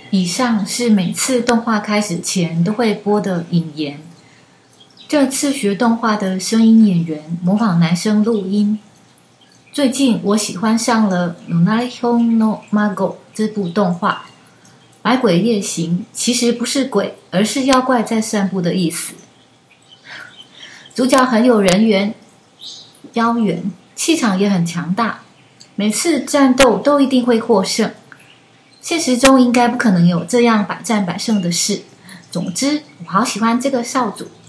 以上是每次动画开始前都会播的引言。这次学动画的声音演员模仿男生录音。最近我喜欢上了《Nonarihon no Mago》这部动画。百鬼夜行其实不是鬼，而是妖怪在散步的意思。主角很有人缘、妖缘，气场也很强大，每次战斗都一定会获胜。现实中应该不可能有这样百战百胜的事。总之，我好喜欢这个少主。